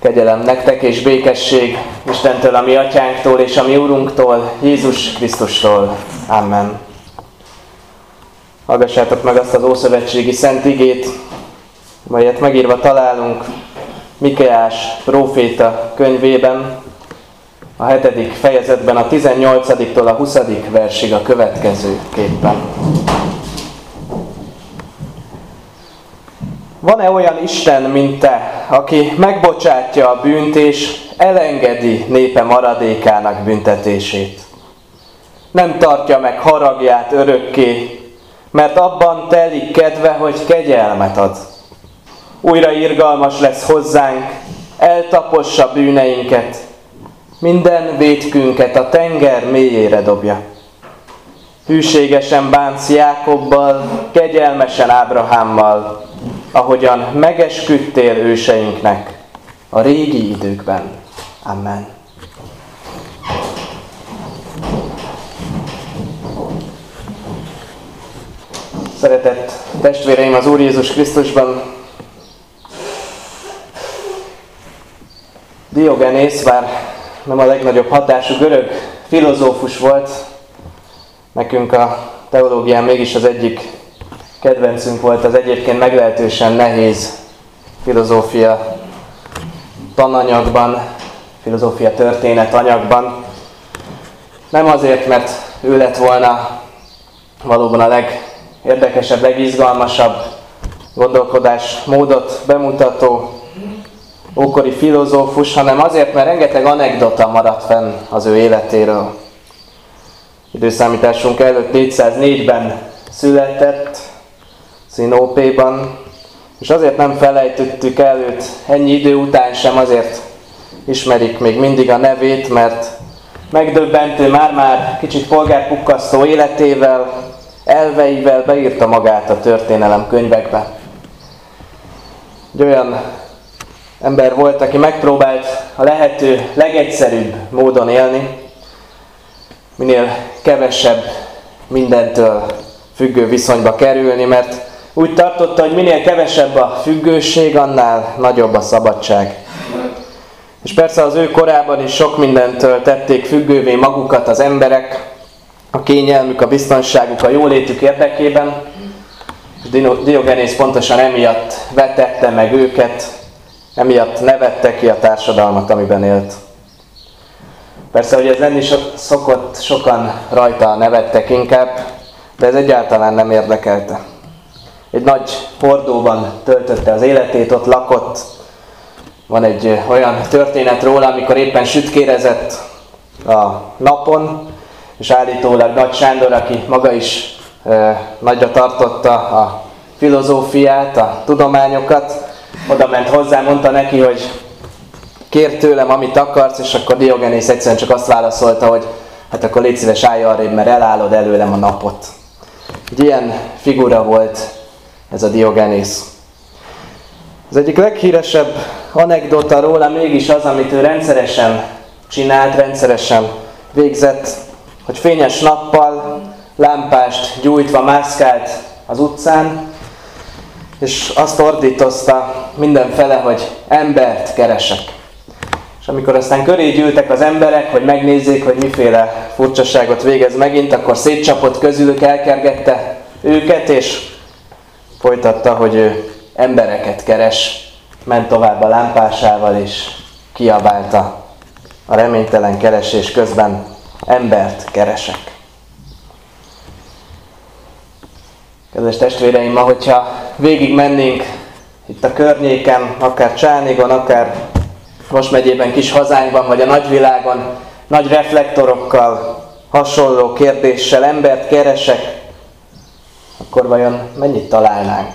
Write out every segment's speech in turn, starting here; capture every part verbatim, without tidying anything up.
Kegyelem nektek és békesség Istentől, a mi atyánktól és a mi Urunktól, Jézus Krisztustól. Amen. Hallgassátok meg azt az ószövetségi szent igét, melyet megírva találunk Mikeás próféta könyvében, a hetedik fejezetben, a tizennyolcadiktól a huszadik versig a következőképpen. Van-e olyan Isten, mint te, aki megbocsátja a bűnt és elengedi népe maradékának büntetését? Nem tartja meg haragját örökké, mert abban telik kedve, hogy kegyelmet ad. Újra irgalmas lesz hozzánk, eltapossa bűneinket, minden vétkünket a tenger mélyére dobja. Hűségesen bánsz Jákobbal, kegyelmesen Ábrahámmal, ahogyan megesküdtél őseinknek a régi időkben. Amen. Szeretett testvéreim az Úr Jézus Krisztusban, Diogenész, bár nem a legnagyobb hatású görög filozófus volt, nekünk a teológián mégis az egyik kedvencünk volt az egyébként meglehetősen nehéz filozófia tananyagban, filozófia történet anyagban. Nem azért, mert ő lett volna valóban a legérdekesebb, legizgalmasabb gondolkodásmódot bemutató ókori filozófus, hanem azért, mert rengeteg anekdota maradt fenn az ő életéről. Időszámításunk előtt négyszáznégyben született, Szinópéban, és azért nem felejtettük el őt ennyi idő után sem, azért ismerik még mindig a nevét, mert megdöbbentő, már-már kicsit polgárpukkasztó életével, elveivel beírta magát a történelem könyvekbe. Egy olyan ember volt, aki megpróbált a lehető legegyszerűbb módon élni, minél kevesebb mindentől függő viszonyba kerülni, mert úgy tartotta, hogy minél kevesebb a függőség, annál nagyobb a szabadság. És persze az ő korában is sok mindentől tették függővé magukat az emberek, a kényelmük, a biztonságuk, a jólétük érdekében, és Diogenész pontosan emiatt vetette meg őket, emiatt nevette ki a társadalmat, amiben élt. Persze, hogy ez lenni szokott, sokan rajta nevettek inkább, de ez egyáltalán nem érdekelte. Egy nagy hordóban töltötte az életét, ott lakott. Van egy olyan történet róla, amikor éppen sütkérezett a napon, és állítólag Nagy Sándor, aki maga is e, nagyra tartotta a filozófiát, a tudományokat, oda ment hozzá, mondta neki, hogy kér tőlem, amit akarsz, és akkor Diogenész egyszerűen csak azt válaszolta, hogy hát akkor légy szíves, állj arrébb, mert elállod előlem a napot. Egy ilyen figura volt ez a Diogenész. Az egyik leghíresebb anekdota róla mégis az, amit ő rendszeresen csinált, rendszeresen végzett, hogy fényes nappal lámpást gyújtva mászkált az utcán, és azt ordítozta mindenfele, hogy embert keresek. És amikor aztán köré gyűltek az emberek, hogy megnézzék, hogy miféle furcsaságot végez megint, akkor szétcsapott közülük, elkergette őket, és folytatta, hogy ő embereket keres, ment tovább a lámpásával, és kiabálta a reménytelen keresés közben, embert keresek. Kedves testvéreim, ma, hogyha végig mennénk itt a környéken, akár Csánigon, akár Most megyében, kis hazánkban, vagy a nagyvilágon, nagy reflektorokkal, hasonló kérdéssel embert keresek, akkor vajon mennyit találnánk?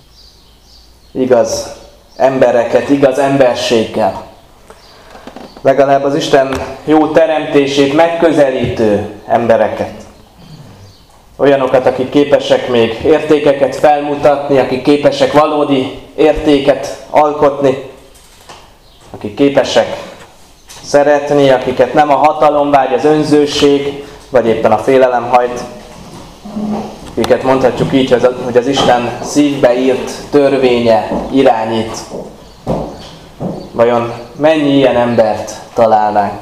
Igaz embereket, igaz emberséggel. Legalább az Isten jó teremtését megközelítő embereket. Olyanokat, akik képesek még értékeket felmutatni, akik képesek valódi értéket alkotni, akik képesek szeretni, akiket nem a hatalomvágy, az önzőség, vagy éppen a félelem hajt, akiket mondhatjuk így, hogy az Isten szívbe írt törvénye irányít. vajon mennyi ilyen embert találnánk?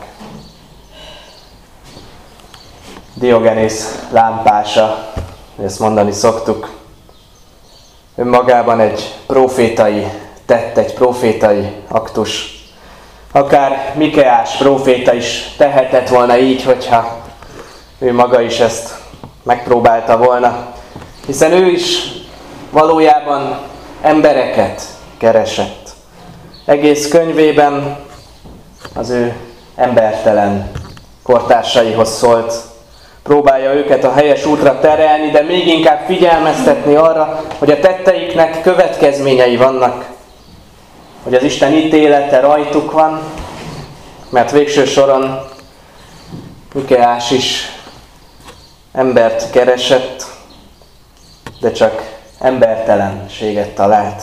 Diogenész lámpása, ezt mondani szoktuk, önmagában egy profétai tett, egy profétai aktus. Akár Mikeás próféta is tehetett volna így, hogyha ő maga is ezt megpróbálta volna. Hiszen ő is valójában embereket keresett. Egész könyvében az ő embertelen kortársaihoz szólt. Próbálja őket a helyes útra terelni, de még inkább figyelmeztetni arra, hogy a tetteiknek következményei vannak. Hogy az Isten ítélete rajtuk van, mert végső soron Mikeás is embert keresett, de csak embertelenséget talált.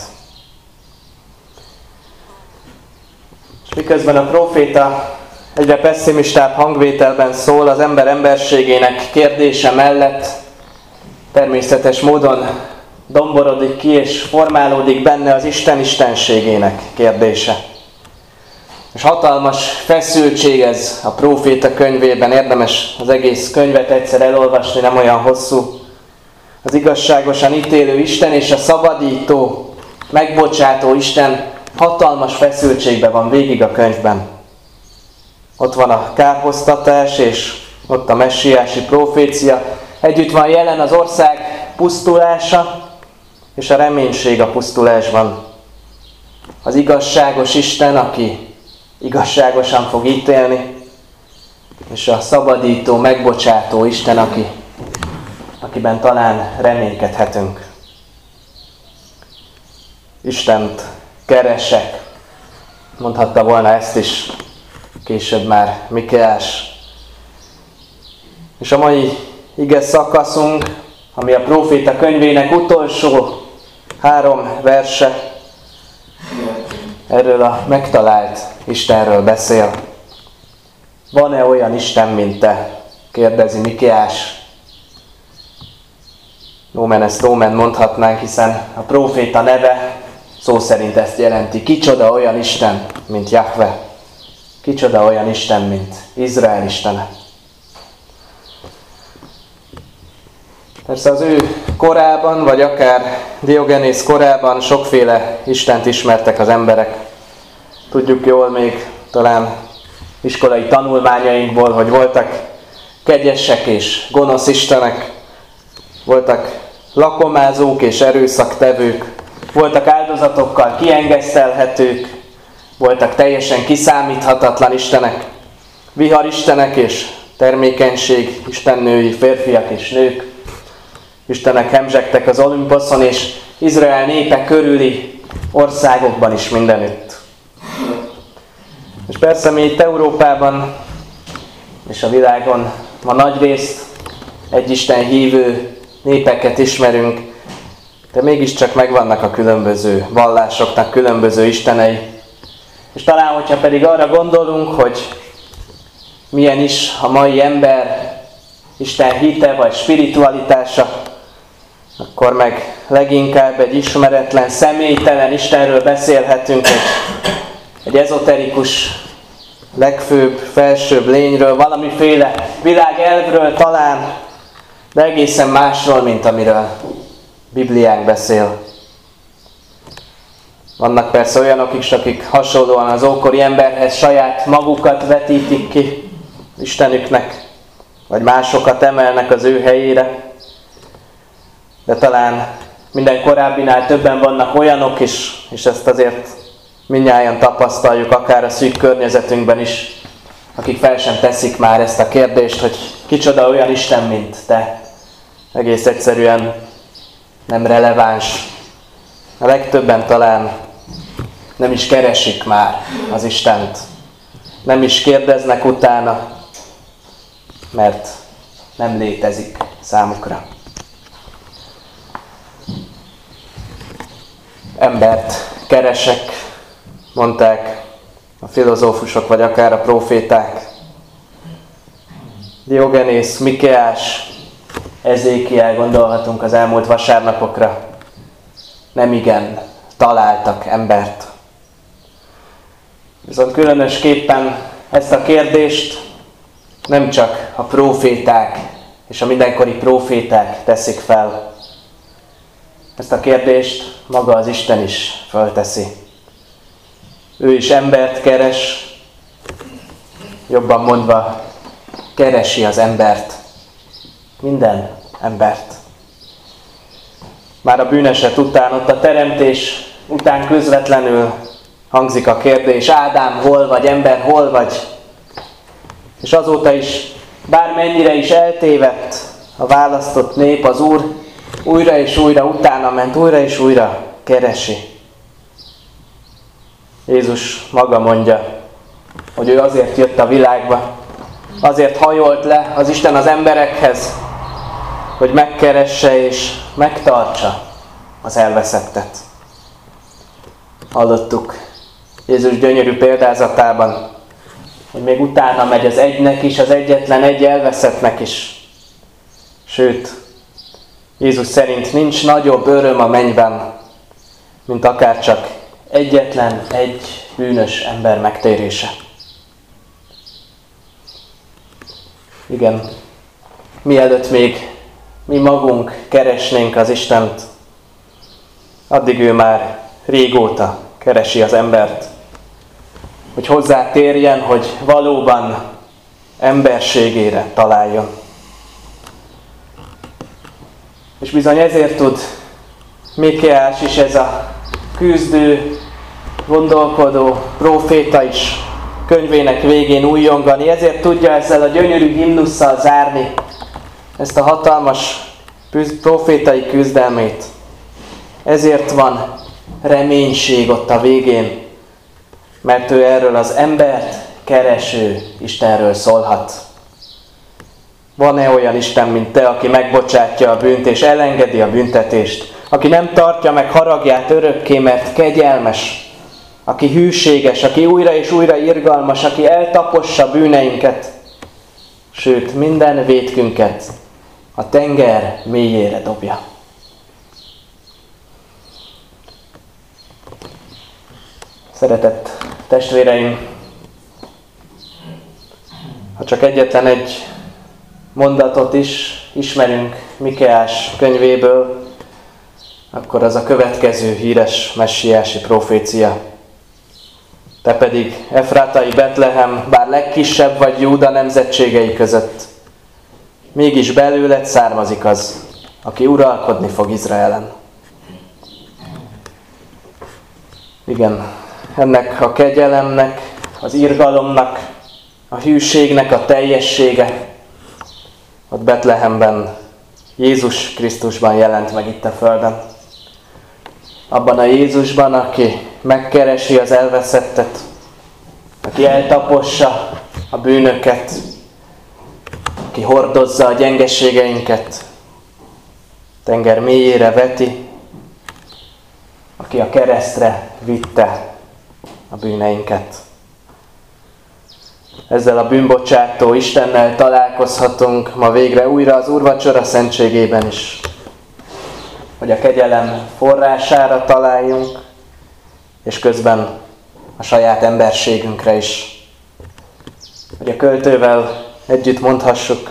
És miközben a próféta egyre pesszimistább hangvételben szól az ember emberségének kérdése mellett, természetes módon domborodik ki és formálódik benne az Isten istenségének kérdése. És hatalmas feszültség ez a próféta könyvében, érdemes az egész könyvet egyszer elolvasni, nem olyan hosszú. Az igazságosan ítélő Isten és a szabadító, megbocsátó Isten hatalmas feszültségben van végig a könyvben. Ott van a kárhoztatás, és ott a messiási profécia. Együtt van jelen az ország pusztulása, és a reménység a pusztulásban. Az igazságos Isten, aki igazságosan fog ítélni, és a szabadító, megbocsátó Isten, aki, akiben talán reménykedhetünk. Istent keresek, mondhatta volna ezt is később már Mikeás. És a mai ige szakaszunk, ami a próféta könyvének utolsó három verse, erről a megtalált Istenről beszél. Van-e olyan Isten, mint te? Kérdezi Mikeás. Nomen est omen mondhatnánk, hiszen a próféta neve szó szerint ezt jelenti. Kicsoda olyan Isten, mint Jahve? Kicsoda olyan Isten, mint Izrael Istene? Persze az ő korában, vagy akár Diogenész korában sokféle Istent ismertek az emberek. Tudjuk jól még talán iskolai tanulmányainkból, hogy voltak kegyesek és gonosz istenek, voltak lakomázók és erőszaktevők, voltak áldozatokkal kiengesztelhetők, voltak teljesen kiszámíthatatlan istenek, viharistenek és termékenység istennői, férfiak és nők. Istenek hemzsegtek az Olimposzon és Izrael népe körüli országokban is mindenütt. És persze mi itt Európában és a világon ma nagyrészt egy Isten hívő népeket ismerünk, de mégiscsak megvannak a különböző vallásoknak különböző istenei. És talán, hogyha pedig arra gondolunk, hogy milyen is a mai ember Isten hite vagy spiritualitása, akkor meg leginkább egy ismeretlen, személytelen Istenről beszélhetünk, egy, egy ezoterikus, legfőbb, felsőbb lényről, valamiféle világelvről talán, de egészen másról, mint amiről Bibliánk beszél. Vannak persze olyanok is, akik hasonlóan az ókori emberhez saját magukat vetítik ki Istenüknek, vagy másokat emelnek az ő helyére. De talán minden korábbinál többen vannak olyanok is, és ezt azért mindnyájan tapasztaljuk, akár a szűk környezetünkben is, akik fel sem teszik már ezt a kérdést, hogy kicsoda olyan Isten, mint te. Egész egyszerűen nem releváns. A legtöbben talán nem is keresik már az Istent. Nem is kérdeznek utána, mert nem létezik számukra. Embert keresek, mondták a filozófusok, vagy akár a próféták. Diogenész, Mikeás, Ezékiel gondolhatunk az elmúlt vasárnapokra. Nem igen találtak embert. Viszont különösképpen ezt a kérdést nem csak a próféták és a mindenkori próféták teszik fel. Ezt a kérdést maga az Isten is fölteszi. Ő is embert keres, jobban mondva, keresi az embert. Minden embert. Már a bűneset után, ott a teremtés után közvetlenül hangzik a kérdés: Ádám, hol vagy, ember, hol vagy? És azóta is, bármennyire is eltévedt a választott nép, az Úr újra és újra utána ment, újra és újra keresi. Jézus maga mondja, hogy ő azért jött a világba, azért hajolt le az Isten az emberekhez, hogy megkeresse és megtartsa az elveszettet. Hallottuk Jézus gyönyörű példázatában, hogy még utána megy az egynek is, az egyetlen egy elveszettnek is. Sőt, Jézus szerint nincs nagyobb öröm a mennyben, mint akárcsak egyetlen egy bűnös ember megtérése. Igen, mielőtt még mi magunk keresnénk az Istent, addig ő már régóta keresi az embert, hogy hozzá térjen, hogy valóban emberségére találjon. És bizony ezért tud Mikéás is, ez a küzdő, gondolkodó próféta is könyvének végén újjongani, ezért tudja ezzel a gyönyörű himnusszal zárni ezt a hatalmas prófétai küzdelmét. Ezért van reménység ott a végén, mert ő erről az embert kereső Istenről szólhat. Van-e olyan Isten, mint te, aki megbocsátja a bűnt és elengedi a büntetést, aki nem tartja meg haragját örökké, mert kegyelmes, aki hűséges, aki újra és újra irgalmas, aki eltapossa bűneinket, sőt minden vétkünket a tenger mélyére dobja. Szeretett testvéreim, ha csak egyetlen egy mondatot is ismerünk Mikéás könyvéből, akkor az a következő híres messiási profécia. Te pedig, Efrátai Betlehem, bár legkisebb vagy Júda nemzetségei között, mégis belőled származik az, aki uralkodni fog Izraelen. Igen, ennek a kegyelemnek, az irgalomnak, a hűségnek a teljessége ott Betlehemben, Jézus Krisztusban jelent meg itt a földön. Abban a Jézusban, aki megkeresi az elveszettet, aki eltapossa a bűnöket, aki hordozza a gyengeségeinket, tenger mélyére veti, aki a keresztre vitte a bűneinket. Ezzel a bűnbocsátó Istennel találkozhatunk ma végre újra az úrvacsora szentségében is, hogy a kegyelem forrására találjunk, és közben a saját emberségünkre is. Hogy a költővel együtt mondhassuk,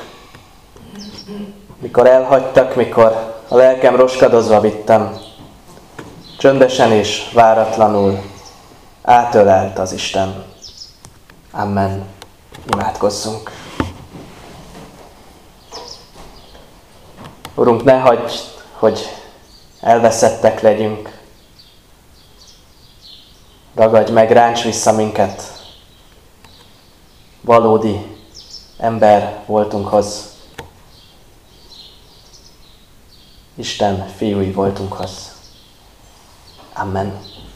mikor elhagytak, mikor a lelkem roskadozva vittem, csöndesen és váratlanul átölelt az Isten. Amen. Imádkozzunk. Urunk, ne hagyd, hogy elveszettek legyünk. Ragadj meg, ránts vissza minket. Valódi ember voltunkhoz. Isten fiúi voltunkhoz. Amen.